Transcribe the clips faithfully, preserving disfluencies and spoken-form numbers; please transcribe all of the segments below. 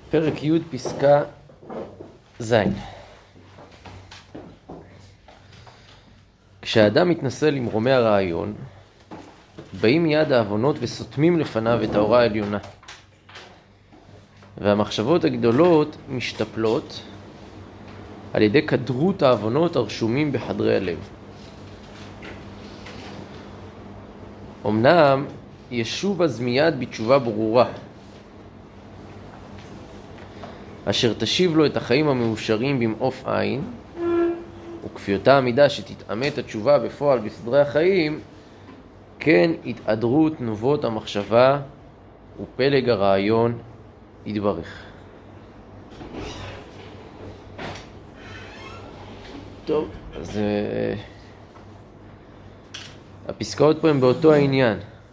פרק י' פסקה ז'. כשאדם מתנסה למרומי הרעיון, באים מיד העוונות וסותמים לפניו את האורה העליונה, והמחשבות הגדולות משתפלות על ידי כדרות העוונות הרשומים בחדרי הלב. אמנם ישוב אז מיד בתשובה ברורה, אשר תשיב לו את החיים המאושרים במעוף עין, וכפיותה המידה שתתאמת התשובה בפועל בסדרי החיים, כן יתעדרו תנובות המחשבה ופלג הרעיון יתברך. טוב, אז uh, הפסקאות פה הן באותו העניין,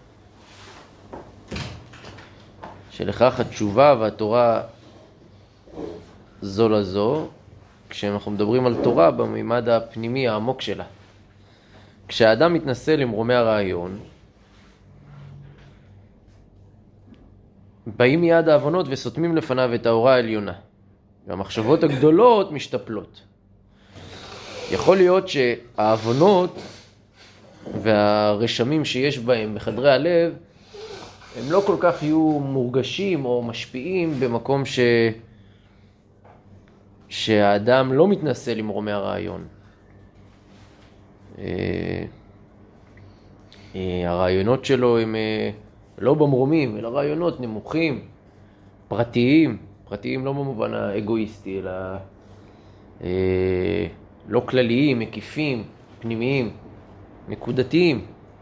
שלכך התשובה והתורה זו לזו, כשאנחנו מדברים על תורה בממד הפנימי העמוק שלה. כשהאדם מתנסה למרומי הרעיון, באים מיד העוונות וסותמים לפניו את האורה העליונה, והמחשבות הגדולות משתפלות. יכול להיות שהעוונות והרשמים שיש בהם בחדרי הלב הם לא כל כך יהיו מורגשים או משפיעים במקום ש... שהאדם לא מתנסה למרומי הרעיון. הרעיונות שלו הם לא במרומים, אלא רעיונות נמוכים, פרטיים, פרטיים לא במובן האגואיסטי, אלא לא כלליים, מקיפים, פנימיים, נקודתיים.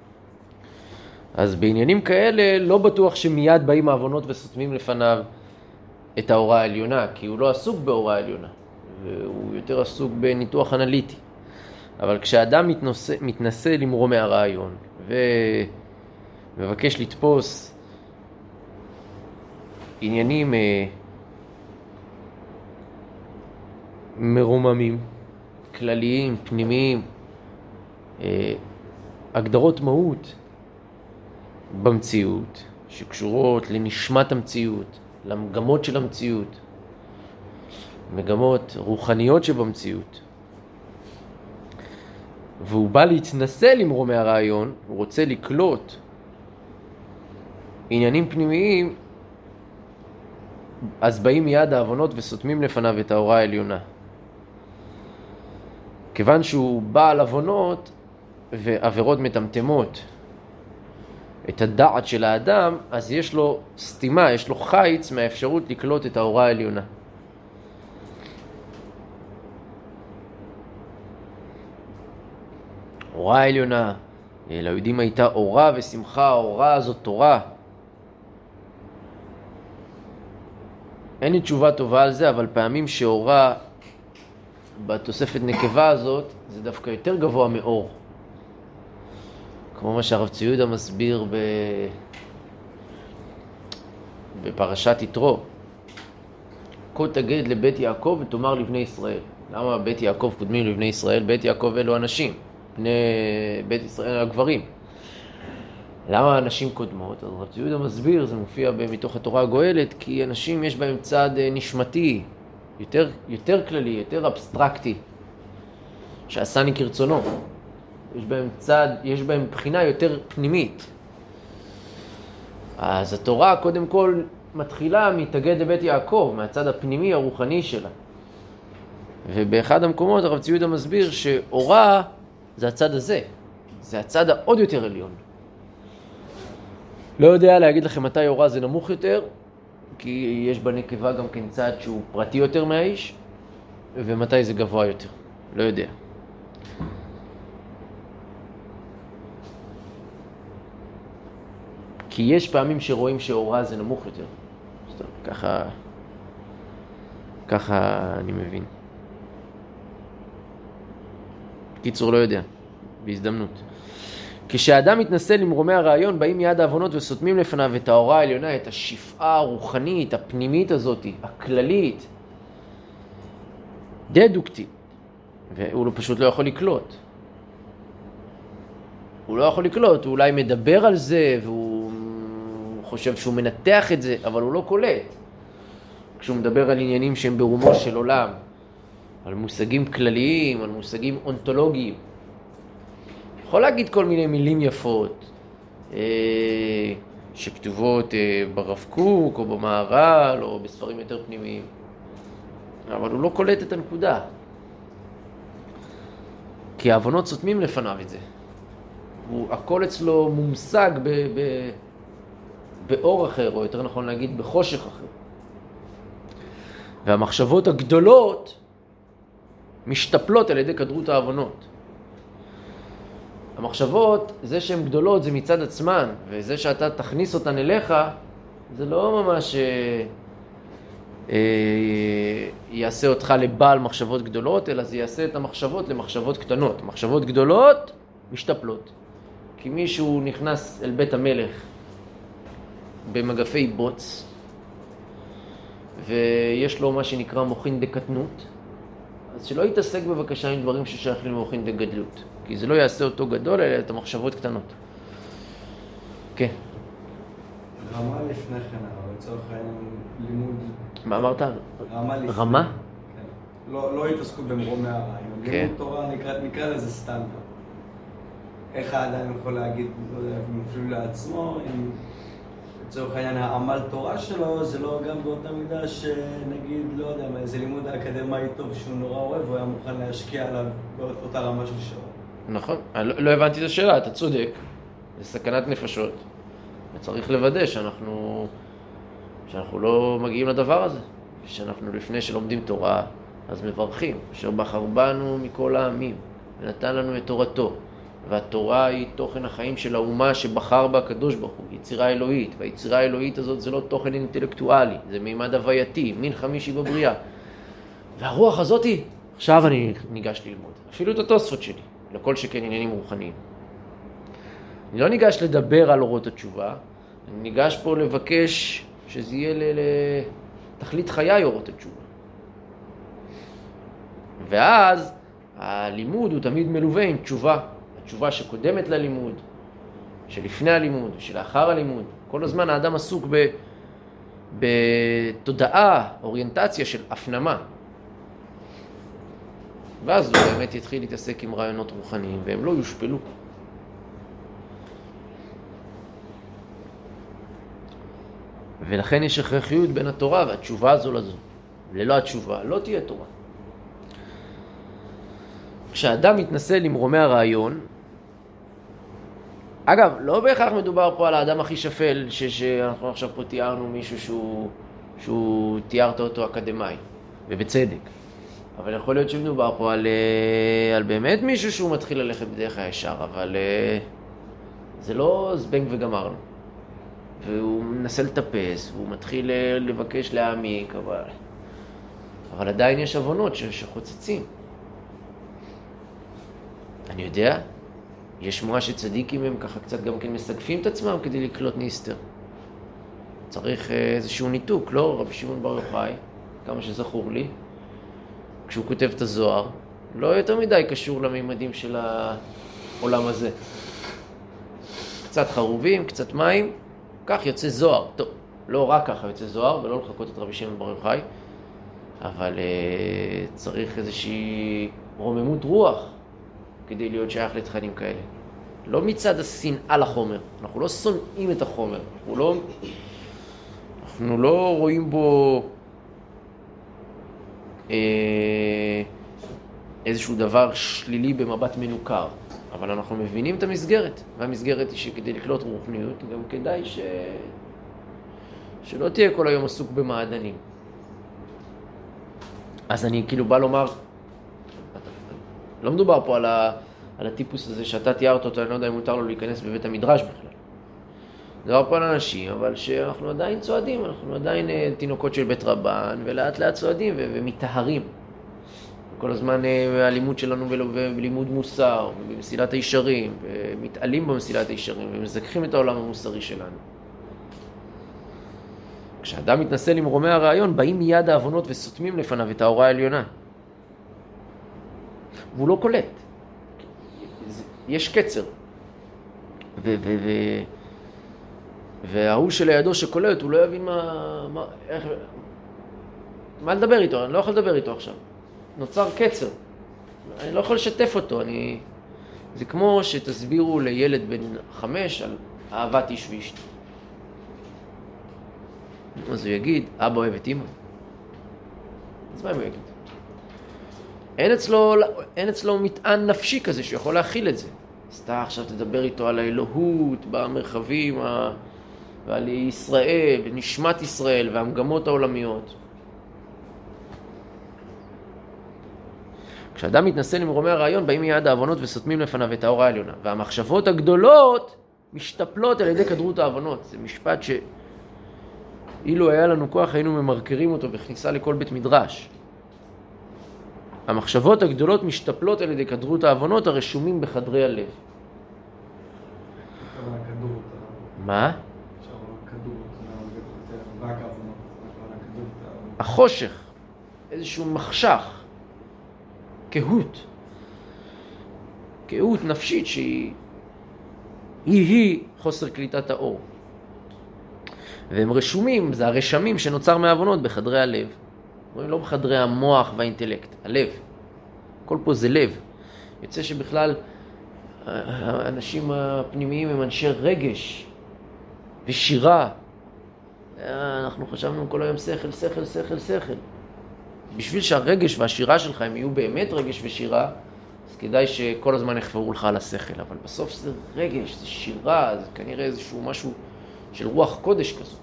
אז בעניינים כאלה לא בטוח שמיד באים העוונות וסותמים לפניו את האורה העליונה, כי הוא לא עסוק באורה העליונה, והוא יותר עסוק בניתוח אנליטי. אבל כשאדם מתנסה, מתנסה למרומי הרעיון ומבקש לתפוס עניינים אה, מרוממים, כלליים, פנימיים, אה, הגדרות מהות במציאות שקשורות לנשמת המציאות, למגמות של המציאות, מגמות רוחניות שבמציאות, והוא בא להתנסה למרומי הרעיון, הוא רוצה לקלוט עניינים פנימיים, אז באים מיד העוונות וסותמים לפניו את האורה העליונה. כיוון שהוא בעל עוונות ועבירות מטמטמות את הדעת של האדם, אז יש לו סתימה, יש לו חיץ מהאפשרות לקלוט את האורה העליונה. אורה העליונה, ליהודים הייתה אורה ושמחה, האורה הזאת תורה. אין לי תשובה טובה על זה, אבל פעמים שאורה בתוספת נקבה הזאת זה דווקא יותר גבוה מאור. כמו מה שהרב צבי יהודה מסביר ב... בפרשת יתרו. כה תגד לבית יעקב ותאמר לבני ישראל. למה בית יעקב קודמים לבני ישראל? בית יעקב אלו אנשים, בני בית ישראל הגברים. למה אנשים קודמות? אז הרב צבי יהודה מסביר, זה מופיע מתוך התורה הגואלת, כי אנשים יש בהם צד נשמתי, יותר, יותר כללי, יותר אבסטרקטי, שעשני כרצונו. יש בהם צד, יש בהם בחינה יותר פנימית. אז התורה קודם כל מתחילה מתגד לבית יעקב, מהצד הפנימי הרוחני שלה. ובאחד המקומות הרב צבי יהודה מסביר שאורה זה הצד הזה, זה הצד העוד יותר עליון. לא יודע להגיד לכם מתי אורה זה נמוך יותר, כי יש בנקבה גם כן צד שהוא פרטי יותר מהאיש, ומתי זה גבוה יותר, לא יודע. כי יש פעמים שרואים שאורה זה נמוך יותר. סתם, ככה, ככה אני מבין. קיצור לא יודע, בהזדמנות. כשאדם מתנסה למרומי הרעיון, באים מיד העוונות וסותמים לפניו את האורה העליונה, את השפעה הרוחנית, הפנימית הזאת, הכללית, דדוקטי. והוא פשוט לא יכול לקלוט. הוא לא יכול לקלוט, הוא אולי מדבר על זה, והוא חושב שהוא מנתח את זה, אבל הוא לא קולט. כשהוא מדבר על עניינים שהם ברומו של עולם, על מושגים כלליים, על מושגים אונתולוגיים. יכול להגיד כל מיני מילים יפות, שכתובות ברב קוק או במהר"ל או בספרים יותר פנימיים, אבל הוא לא קולט את הנקודה, כי ההבנות סותמים לפניו את זה. הוא, הכל אצלו מומשג ב, ב, באור אחר, או יותר נכון להגיד בחושך אחר. והמחשבות הגדולות משתפלות על ידי כדרות ההבנות. המחשבות, זה שהן גדולות זה מצד עצמן, וזה שאתה תכניס אותן אליך, זה לא ממש אה, אה, יעשה אותך לבעל מחשבות גדולות, אלא זה יעשה את המחשבות למחשבות קטנות. מחשבות גדולות משתפלות. כי מישהו נכנס אל בית המלך במגפי בוץ, ויש לו מה שנקרא מוחין דקטנות, אז שלא יתעסק בבקשה עם דברים ששייכים למוחין דגדלות, כי זה לא יעשה אותו גדול, אלא את המחשבות קטנות. כן. רמה לפני כן, אבל לצורך העניין לימוד... מה אמרת? רמה לפני. רמה? כן. לא, לא התעסקו במרומי הרעיון. כן. לימוד תורה נקרא, נקרא לזה סטנדרט. איך האדם יכול להגיד, לא יודע, אפילו לעצמו, אם לצורך העניין העמל תורה שלו, זה לא גם באותה מידה שנגיד, לא יודע, איזה לימוד האקדמי טוב שהוא נורא אוהב, הוא היה מוכן להשקיע עליו באותה רמה של שעות. נכון, לא, לא הבנתי את השאלה, אתה צודק, זה סכנת נפשות, וצריך לוודא שאנחנו, שאנחנו לא מגיעים לדבר הזה, שאנחנו לפני שלומדים תורה, אז מברכים, אשר בחר בנו מכל העמים, ונתן לנו את תורתו, והתורה היא תוכן החיים של האומה שבחר בה הקדוש ברוך הוא, יצירה אלוהית, והיצירה האלוהית הזאת זה לא תוכן אינטלקטואלי, זה מימד הווייתי, מין חמישי בבריאה. והרוח הזאת, עכשיו אני ניגש ללמוד, אפילו את התוספות שלי, לכל שכן עניינים רוחניים. אני לא ניגש לדבר על אורות התשובה, אני ניגש פה לבקש שזה יהיה לתכלית חיי אורות התשובה. ואז הלימוד הוא תמיד מלווה עם תשובה. התשובה שקודמת ללימוד, שלפני הלימוד, שלאחר הלימוד. כל הזמן האדם עסוק ב, בתודעה, אוריינטציה של הפנמה. ואז הוא באמת יתחיל להתעסק עם רעיונות רוחניים, והם לא יושפלו. ולכן יש הכרחיות בין התורה והתשובה הזו לזו. ללא התשובה לא תהיה תורה. כשאדם מתנסה למרומי הרעיון, אגב, לא בהכרח מדובר פה על האדם הכי שפל, ש- שאנחנו עכשיו פה תיארנו מישהו שהוא, שהוא תיארת אותו אקדמי, ובצדק. אבל יכול להיות שמדובר פה על, על באמת מישהו שהוא מתחיל ללכת בדרך הישר, אבל זה לא זבנג וגמרנו. והוא מנסה לטפס, והוא מתחיל לבקש להעמיק, אבל, אבל עדיין יש הבנות שחוצצים. אני יודע, יש שמועה שצדיקים הם ככה קצת גם כן מסגפים את עצמם כדי לקלוט ניסטר. צריך איזשהו ניתוק, לא? רבי שמעון בר יוחאי, כמה שזכור לי, כשהוא כותב את הזוהר, לא יותר מדי קשור למימדים של העולם הזה. קצת חרובים, קצת מים, כך יוצא זוהר. טוב, לא רק ככה יוצא זוהר, ולא לחכות את רבי שמעון בר יוחאי, אבל uh, צריך איזושהי רוממות רוח כדי להיות שייך לתכנים כאלה. לא מצד השנאה לחומר, אנחנו לא שונאים את החומר, אנחנו לא, אנחנו לא רואים בו אה, איזשהו דבר שלילי במבט מנוכר, אבל אנחנו מבינים את המסגרת, והמסגרת היא שכדי לקלוט רוחניות גם כדאי ש... שלא תהיה כל היום עסוק במעדנים. אז אני כאילו בא לומר, לא מדובר פה על, ה, על הטיפוס הזה שאתה תיארת אותו, אני לא יודע אם מותר לו להיכנס בבית המדרש בכלל. מדובר פה על אנשים, אבל שאנחנו עדיין צועדים, אנחנו עדיין uh, תינוקות של בית רבן, ולאט לאט צועדים ו- ומתאהרים. כל הזמן uh, הלימוד שלנו בלימוד מוסר, במסילת הישרים, ומתעלים במסילת הישרים, ומזכחים את העולם המוסרי שלנו. כשאדם מתנסה למרומי הרעיון, באים מיד האבונות וסותמים לפניו את האורה העליונה. והוא לא קולט. יש קצר. ו- ו- ו- וההוא שלידו שקולט, הוא לא יבין מה, מה, איך, מה לדבר איתו? אני לא יכול לדבר איתו עכשיו. נוצר קצר. אני לא יכול לשתף אותו. אני... זה כמו שתסבירו לילד בן חמש על אהבת איש ואשתו. אז הוא יגיד, אבא אוהב את אמא. אז מה הוא יגיד? אין אצלו, אין אצלו מטען נפשי כזה שיכול להכיל את זה. אז אתה עכשיו תדבר איתו על האלוהות במרחבים ה... ועל ישראל, ונשמת ישראל והמגמות העולמיות. כשאדם מתנסה למרומי הרעיון, באים מיד העוונות וסותמים לפניו את האור העליונה. והמחשבות הגדולות משתפלות על ידי כדרות העוונות. זה משפט שאילו היה לנו כוח, היינו ממרקרים אותו בכניסה לכל בית מדרש. המחשבות הגדולות משתפלות על ידי כדרות העוונות הרשומים בחדרי הלב. מה? החושך, איזשהו מחשך, קהות, קהות נפשית שהיא היא, היא חוסר קליטת האור. והם רשומים, זה הרשמים שנוצר מהעוונות בחדרי הלב. לא בחדרי המוח והאינטלקט, הלב. כל פה זה לב. יוצא שבכלל האנשים הפנימיים הם אנשי רגש ושירה. אנחנו חשבנו כל היום שכל, שכל, שכל, שכל. בשביל שהרגש והשירה שלך הם יהיו באמת רגש ושירה, אז כדאי שכל הזמן יחפרו לך על השכל. אבל בסוף זה רגש, זה שירה, זה כנראה איזשהו משהו של רוח קודש כזאת.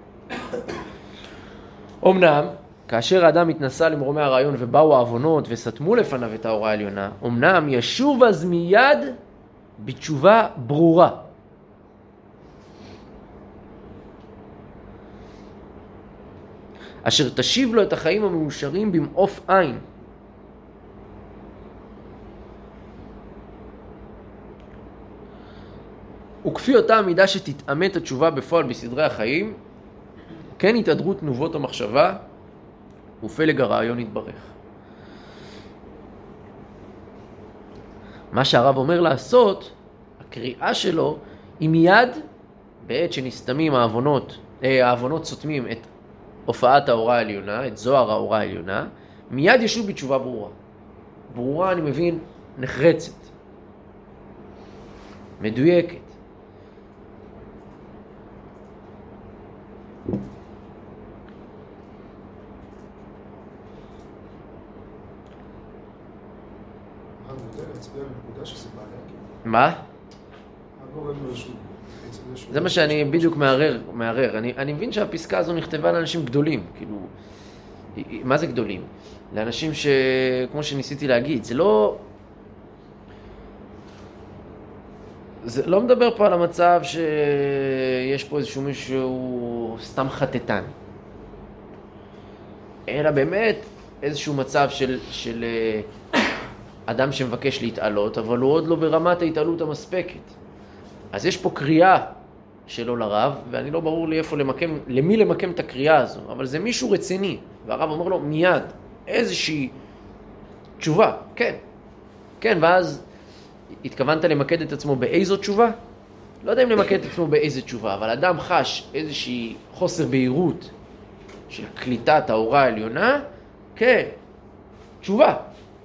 אמנם, כאשר האדם התנסה למרומי הרעיון ובאו העוונות וסתמו לפניו את האור העליונה, אמנם ישוב אז מיד בתשובה ברורה. אשר תשיב לו את החיים המאושרים במעוף עין. וכפי אותה המידה שתתאמת התשובה בפועל בסדרי החיים, כן התהדרות תנובות המחשבה ופלג הרעיון יתברך. מה שהרב אומר לעשות, הקריאה שלו, היא מיד, בעת שנסתמים העוונות, העוונות סותמים את הופעת האורה העליונה, את זוהר האורה העליונה, מיד ישוב בתשובה ברורה. ברורה, אני מבין, נחרצת, מדויקת. מה? זה מה שאני בדיוק מערער, מערער. אני, אני מבין שהפסקה הזו נכתבה לאנשים גדולים, כאילו, מה זה גדולים? לאנשים ש... כמו שניסיתי להגיד, זה לא... זה לא מדבר פה על המצב שיש פה איזשהו מישהו סתם חטטן. אלא באמת איזשהו מצב של, של אדם שמבקש להתעלות, אבל הוא עוד לא ברמת ההתעלות המספקת. אז יש פה קריאה שלו לרב, ואני לא ברור לי איפה למקם, למי למקם את הקריאה הזו, אבל זה מישהו רציני, והרב אומר לו מיד, איזושהי תשובה, כן, כן, ואז התכוונת למקד את עצמו באיזו תשובה? לא יודע אם למקד את עצמו באיזו תשובה, אבל אדם חש איזושהי חוסר בהירות של קליטת האורה העליונה, כן, תשובה.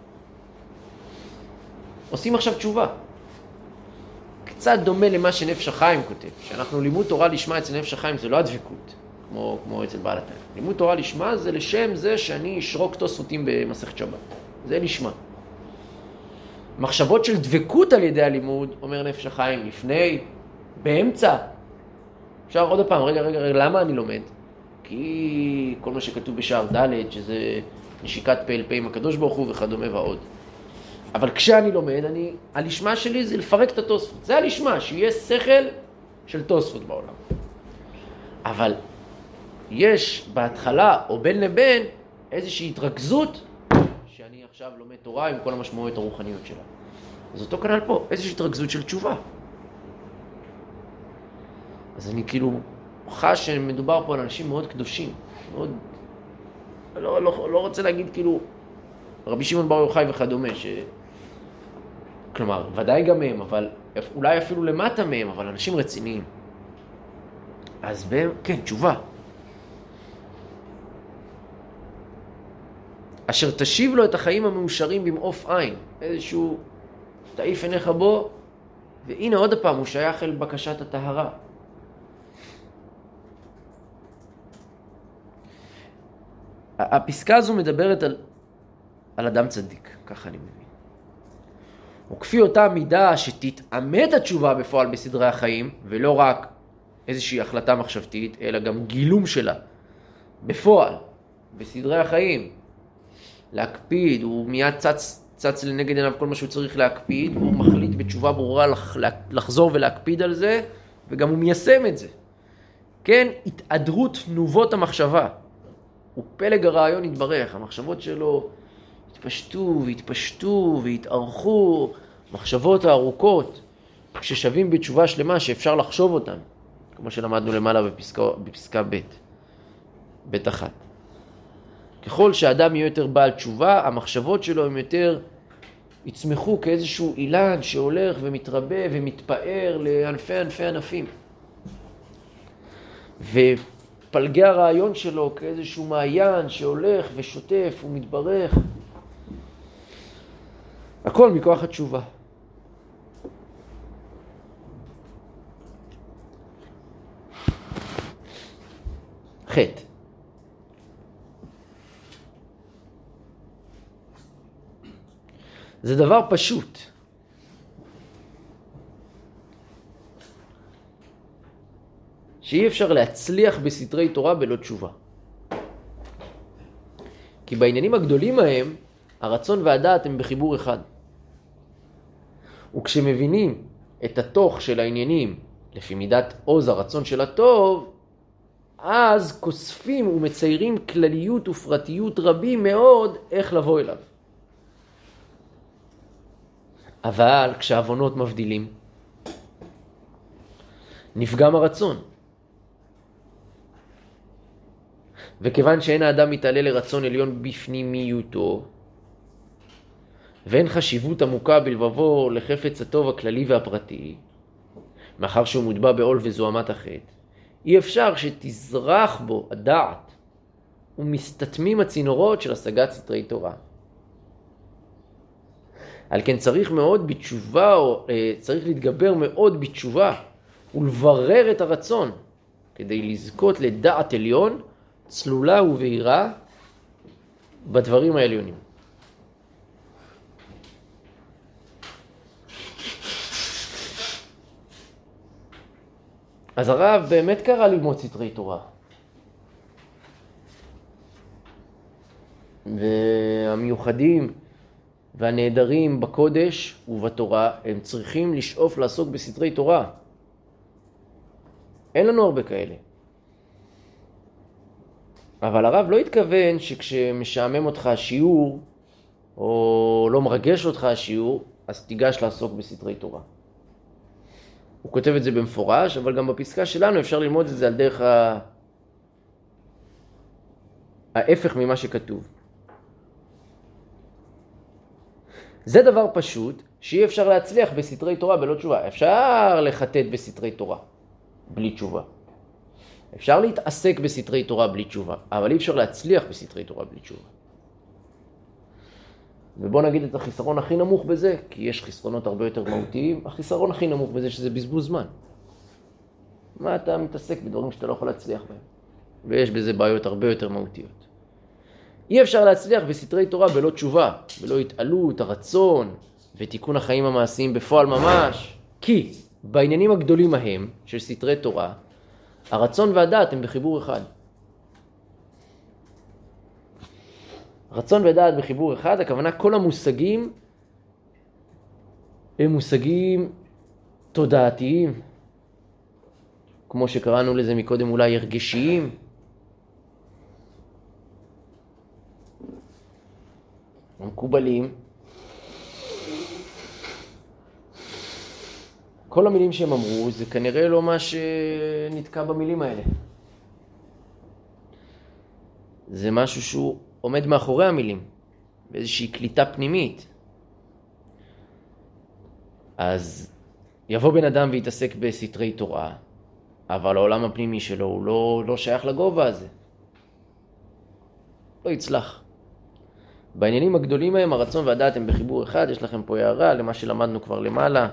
עושים עכשיו תשובה. קצת דומה למה שנפש החיים כותב, שאנחנו לימוד תורה לשמה אצל נפש החיים זה לא הדבקות, כמו, כמו אצל בעל התניא. לימוד תורה לשמה זה לשם זה שאני אשרוק תוספותים במסכת שבת. זה לשמה. מחשבות של דבקות על ידי הלימוד, אומר נפש החיים, לפני, באמצע. אפשר עוד פעם, רגע, רגע, רגע, למה אני לומד? כי כל מה שכתוב בשער ד' שזה נשיקת פה אל פה עם הקדוש ברוך הוא וכדומה ועוד. אבל כשאני לומד, אני, הלשמה שלי זה לפרק את התוספות. זה הלשמה, שיהיה שכל של תוספות בעולם. אבל יש בהתחלה או בין לבין איזושהי התרכזות שאני עכשיו לומד תורה עם כל המשמעויות הרוחניות שלה. אז אותו כנ"ל פה, איזושהי התרכזות של תשובה. אז אני כאילו חש שמדובר פה על אנשים מאוד קדושים, מאוד... לא, לא, לא רוצה להגיד כאילו רבי שמעון בר יוחאי וכדומה, ש... כלומר, ודאי גם מהם, אבל אולי אפילו למטה מהם, אבל אנשים רציניים. אז בהם, כן, תשובה. אשר תשיב לו את החיים המאושרים במעוף עין. איזשהו תעיף עיניך בו, והנה עוד הפעם הוא שייך אל בקשת הטהרה. הפסקה הזו מדברת על, על אדם צדיק, ככה אני מבין. וכפי אותה מידה שתתאמת התשובה בפועל בסדרי החיים, ולא רק איזושהי החלטה מחשבתית, אלא גם גילום שלה בפועל, בסדרי החיים. להקפיד, הוא מיד צץ, צץ לנגד עיניו כל מה שהוא צריך להקפיד, והוא מחליט בתשובה ברורה לח, לחזור ולהקפיד על זה, וגם הוא מיישם את זה. כן, התעדרות תנובות המחשבה. ופלג הרעיון התברך, המחשבות שלו התפשטו והתפשטו והתארכו, מחשבות הארוכות, כששווים בתשובה שלמה שאפשר לחשוב אותן, כמו שלמדנו למעלה בפסקה, בפסקה ב', ב' אחת. ככל שהאדם יהיה יותר בעל תשובה, המחשבות שלו הם יותר יצמחו כאיזשהו אילן שהולך ומתרבה ומתפאר לאלפי ענפי ענפים. ופלגי הרעיון שלו כאיזשהו מעיין שהולך ושוטף ומתברך. הכל מכוח התשובה. חטא. זה דבר פשוט. שאי אפשר להצליח בסתרי תורה בלא תשובה. כי בעניינים הגדולים ההם, הרצון והדעת הם בחיבור אחד. וכשמבינים את התוך של העניינים לפי מידת עוז הרצון של הטוב, אז כוספים ומציירים כלליות ופרטיות רבים מאוד איך לבוא אליו. אבל כשהעוונות מבדילים, נפגם הרצון. וכיוון שאין האדם מתעלה לרצון עליון בפנימיותו, ואין חשיבות עמוקה בלבבו לחפץ הטוב הכללי והפרטי, מאחר שהוא מוטבע בעול וזוהמת החטא, אי אפשר שתזרח בו הדעת ומסתתמים הצינורות של השגת סתרי תורה. על כן צריך מאוד בתשובה, או צריך להתגבר מאוד בתשובה ולברר את הרצון כדי לזכות לדעת עליון צלולה ובהירה בדברים העליונים. אז הרב באמת קרא ללמוד סתרי תורה. והמיוחדים והנהדרים בקודש ובתורה הם צריכים לשאוף לעסוק בסתרי תורה. אין לנו הרבה כאלה. אבל הרב לא התכוון שכשמשעמם אותך השיעור או לא מרגש אותך השיעור, אז תיגש לעסוק בסתרי תורה. הוא כותב את זה במפורש, אבל גם בפסקה שלנו אפשר ללמוד את זה על דרך ה... ההפך ממה שכתוב. זה דבר פשוט שאי אפשר להצליח בסתרי תורה בלא תשובה. אפשר לחטט בסתרי תורה בלי תשובה. אפשר להתעסק בסתרי תורה בלי תשובה, אבל אי אפשר להצליח בסתרי תורה בלי תשובה. ובוא נגיד את החיסרון הכי נמוך בזה, כי יש חסרונות הרבה יותר מהותיים, החיסרון הכי נמוך בזה שזה בזבוז זמן. מה אתה מתעסק בדברים שאתה לא יכול להצליח בהם? ויש בזה בעיות הרבה יותר מהותיות. אי אפשר להצליח בסתרי תורה בלא תשובה, בלא התעלות, הרצון ותיקון החיים המעשיים בפועל ממש. כי בעניינים הגדולים ההם של סתרי תורה, הרצון והדעת הם בחיבור אחד. רצון ודעת בחיבור אחד, הכוונה כל המושגים הם מושגים תודעתיים, כמו שקראנו לזה מקודם אולי הרגשיים. המקובלים. כל המילים שהם אמרו זה כנראה לא מה שנתקע במילים האלה. זה משהו שהוא עומד מאחורי המילים, באיזושהי קליטה פנימית. אז יבוא בן אדם ויתעסק בסתרי תורה, אבל העולם הפנימי שלו הוא לא, לא שייך לגובה הזה. לא יצלח. בעניינים הגדולים מהם, הרצון והדעת הם בחיבור אחד. יש לכם פה הערה למה שלמדנו כבר למעלה,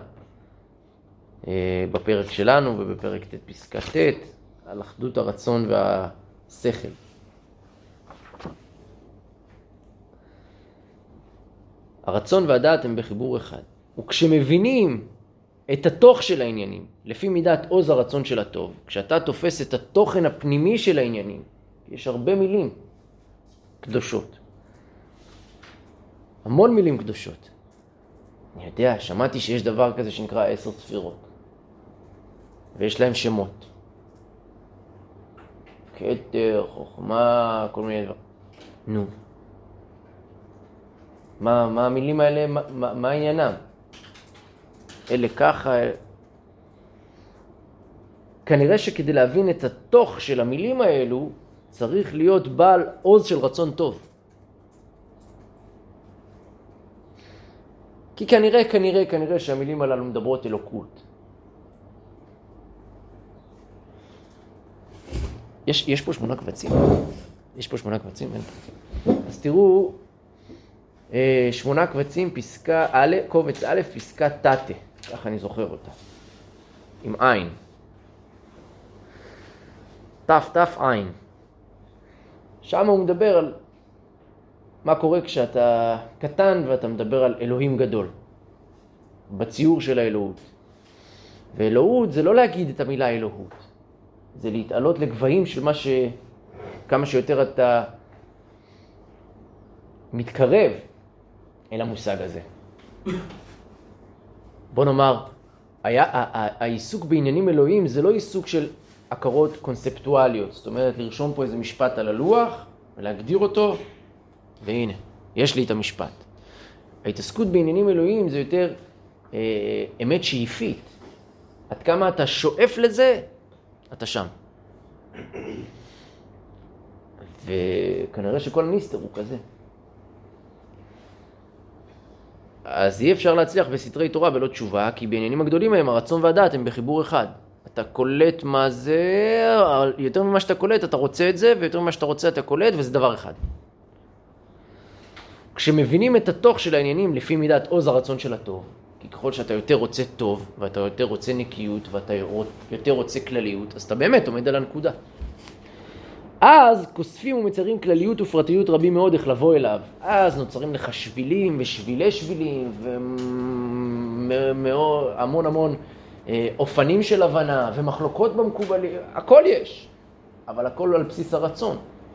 בפרק שלנו ובפרק ט' פסקה ט', על אחדות הרצון והשכל. הרצון והדעת הם בחיבור אחד. וכשמבינים את התוך של העניינים, לפי מידת עוז הרצון של הטוב, כשאתה תופס את התוכן הפנימי של העניינים, יש הרבה מילים קדושות. המון מילים קדושות. אני יודע, שמעתי שיש דבר כזה שנקרא עשר ספירות. ויש להם שמות. כתר, חוכמה, כל מיני דבר. נו. מה, מה המילים האלה, מה, מה, מה העניינם? אלה ככה... כנראה שכדי להבין את התוך של המילים האלו, צריך להיות בעל עוז של רצון טוב. כי כנראה, כנראה, כנראה שהמילים הללו מדברות אלוקות. יש, יש פה שמונה קבצים. יש פה שמונה קבצים, אין. אז תראו, שמונה קבצים, פסקה א', קובץ א', פסקה ת', ככה אני זוכר אותה. עם עין. תף, תף, עין. שם הוא מדבר על מה קורה כשאתה קטן ואתה מדבר על אלוהים גדול. בציור של האלוהות. ואלוהות זה לא להגיד את המילה אלוהות. זה להתעלות לגבהים של מה ש... כמה שיותר אתה מתקרב אל המושג הזה. בוא נאמר, היה, העיסוק בעניינים אלוהים זה לא עיסוק של הכרות קונספטואליות. זאת אומרת, לרשום פה איזה משפט על הלוח ולהגדיר אותו, והנה, יש לי את המשפט. ההתעסקות בעניינים אלוהים זה יותר אה, אמת שאיפית. עד כמה אתה שואף לזה, אתה שם. וכנראה שכל מיסטר הוא כזה. אז אי אפשר להצליח בסתרי תורה ולא תשובה, כי בעניינים הגדולים מהם הרצון והדעת הם בחיבור אחד. אתה קולט מה זה, יותר ממה שאתה קולט אתה רוצה את זה, ויותר ממה שאתה רוצה אתה קולט, וזה דבר אחד. כשמבינים את התוך של העניינים לפי מידת עוז הרצון של הטוב, כי ככל שאתה יותר רוצה טוב, ואתה יותר רוצה נקיות, ואתה יותר רוצה כלליות, אז אתה באמת עומד על הנקודה. אז כוספים ומצרים כלליות ופרטיות רבים מאוד איך לבוא אליו. אז נוצרים לך שבילים ושבילי שבילים, והמון המון אופנים של הבנה, ומחלוקות במקובלים, הכל יש, אבל הכל על בסיס הרצון.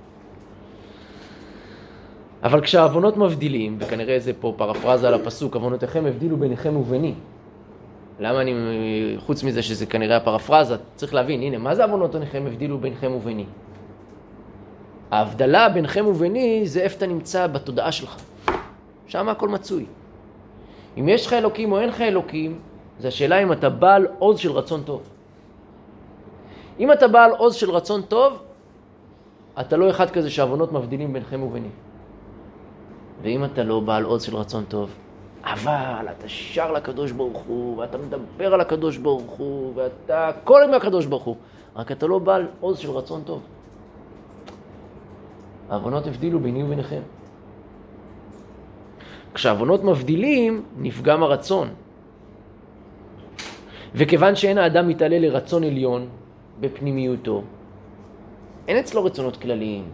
אבל כשהעוונות מבדילים, וכנראה זה פה פרפרזה על הפסוק, עוונותיכם הבדילו ביניכם וביני. למה אני, חוץ מזה שזה כנראה הפרפרזה, צריך להבין, הנה, מה זה עוונותיכם הבדילו ביניכם וביני? ההבדלה ביניכם וביני זה איפה אתה נמצא בתודעה שלך. שם הכל מצוי. אם יש לך אלוקים או אין לך אלוקים, זה השאלה אם אתה בעל עוז של רצון טוב. אם אתה בעל עוז של רצון טוב, אתה לא אחד כזה שהעוונות מבדילים ביניכם וביני. ואם אתה לא בעל עוז של רצון טוב, אבל אתה שר לקדוש ברוך הוא, ואתה מדבר על הקדוש ברוך הוא, ואתה כל עם הקדוש ברוך הוא, רק אתה לא בעל עוז של רצון טוב. העוונות הבדילו ביני וביניכם. כשהעוונות מבדילים, נפגם הרצון. וכיוון שאין האדם מתעלה לרצון עליון בפנימיותו, אין אצלו רצונות כלליים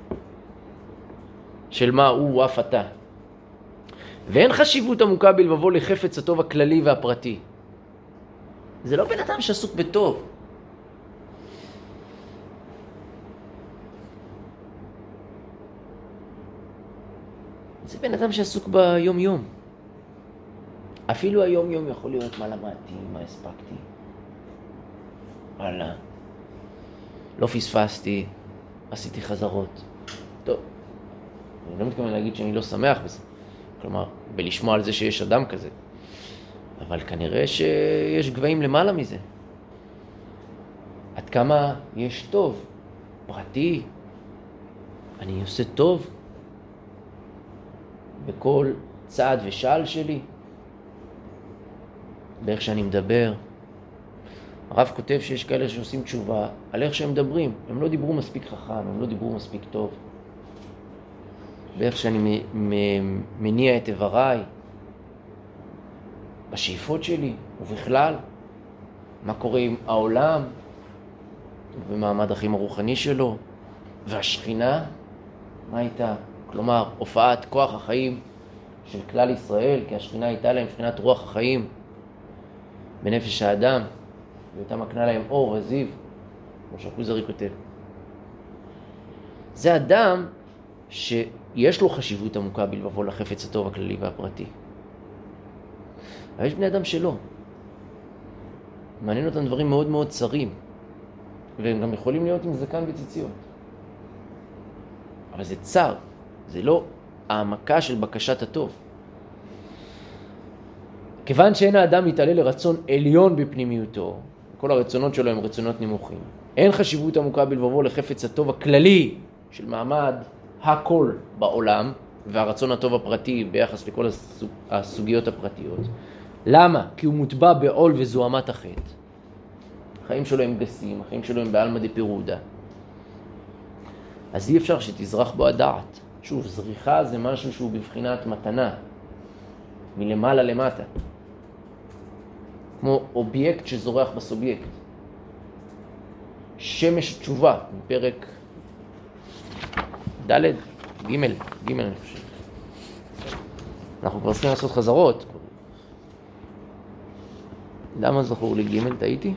של מה הוא אף אתה. ואין חשיבות עמוקה בלבבו לחפץ הטוב הכללי והפרטי. זה לא בן אדם שעסוק בטוב. זה בן אדם שעסוק ביום יום. אפילו היום יום יכול להיות מה למדתי, מה הספקתי. וואלה. לא פספסתי, עשיתי חזרות. טוב. אני לא מתכוון להגיד שאני לא שמח בזה. כלומר, בלשמוע על זה שיש אדם כזה. אבל כנראה שיש גבהים למעלה מזה. עד כמה יש טוב, פרטי. אני עושה טוב בכל צעד ושעל שלי. באיך שאני מדבר. הרב כותב שיש כאלה שעושים תשובה על איך שהם מדברים. הם לא דיברו מספיק חכם, הם לא דיברו מספיק טוב. באיך שאני מניע את איבריי, בשאיפות שלי ובכלל, מה קורה עם העולם ומעמד החיים הרוחני שלו, והשכינה, מה הייתה? כלומר, הופעת כוח החיים של כלל ישראל, כי השכינה הייתה להם מבחינת רוח החיים בנפש האדם, והייתה מקנה להם אור וזיו, כמו שהכוזרי כותב. זה אדם שיש לו חשיבות עמוקה בלבבו לחפץ הטוב הכללי והפרטי. אבל יש בני אדם שלא. מעניין אותם דברים מאוד מאוד צרים, והם גם יכולים להיות עם זקן וציציות. אבל זה צר, זה לא העמקה של בקשת הטוב. כיוון שאין האדם מתעלה לרצון עליון בפנימיותו, כל הרצונות שלו הם רצונות נמוכים. אין חשיבות עמוקה בלבבו לחפץ הטוב הכללי של מעמד הכל בעולם, והרצון הטוב הפרטי ביחס לכל הסוג, הסוגיות הפרטיות. למה? כי הוא מוטבע בעול וזוהמת החטא. החיים שלו הם גסים, החיים שלו הם בעלמא דפירודה. אז אי אפשר שתזרח בו הדעת. שוב, זריחה זה משהו שהוא בבחינת מתנה, מלמעלה למטה. כמו אובייקט שזורח בסובייקט. שמש תשובה, מפרק ד' ג' ג' אני חושב. אנחנו כבר צריכים לעשות חזרות. למה זכור לי ג' טעיתי?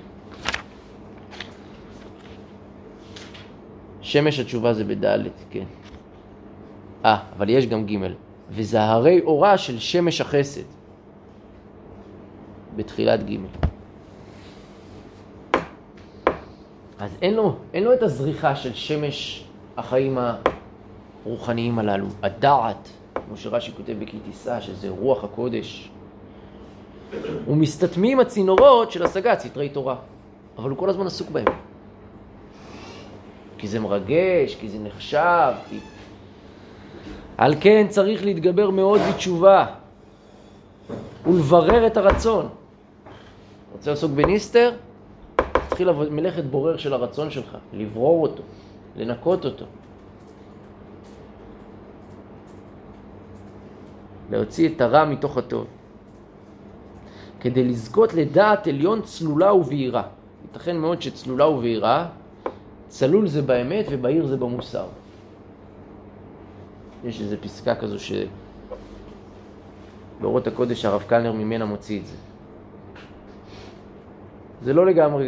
שמש התשובה זה בד', כן. אה, אבל יש גם ג' וזהרי אורה של שמש החסד. בתחילת ג'. אז אין לו, אין לו את הזריחה של שמש החיים הרוחניים הללו. הדעת, כמו שרש"י כותב בכי תישא, שזה רוח הקודש. ומסתתמים הצינורות של השגת סתרי תורה. אבל הוא כל הזמן עסוק בהם. כי זה מרגש, כי זה נחשב, כי... על כן צריך להתגבר מאוד בתשובה ולברר את הרצון. רוצה לעסוק בניסטר? תתחיל מלאכת בורר של הרצון שלך, לברור אותו, לנקות אותו. להוציא את הרע מתוך הטוב. כדי לזכות לדעת עליון צלולה ובהירה. ייתכן מאוד שצלולה ובהירה, צלול זה באמת ובהיר זה במוסר. יש איזו פסקה כזו שבאורות הקודש הרב קלנר ממנה מוציא את זה. זה לא לגמרי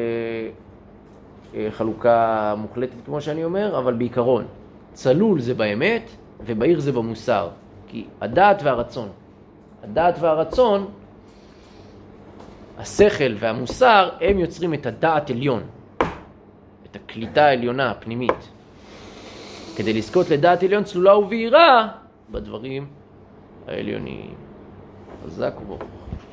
חלוקה מוחלטת כמו שאני אומר, אבל בעיקרון, צלול זה באמת ובהיר זה במוסר. כי הדעת והרצון, הדעת והרצון, השכל והמוסר, הם יוצרים את הדעת עליון, את הקליטה העליונה הפנימית. כדי לזכות לדעת עליון צלולה ובהירה בדברים העליוניים. חזק וברוך.